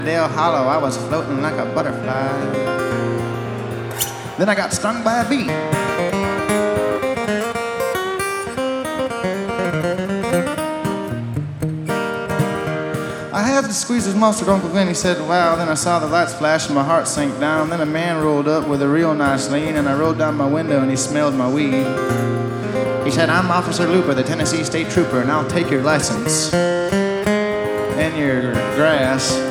Dale Hollow, I was floating like a butterfly. Then I got stung by a bee. I had to squeeze his mustard, Uncle Glenn, he said, wow. Then I saw the lights flash and my heart sank down. Then a man rolled up with a real nice lean, and I rolled down my window and he smelled my weed. He said, I'm Officer Looper, the Tennessee State Trooper, and I'll take your license and your grass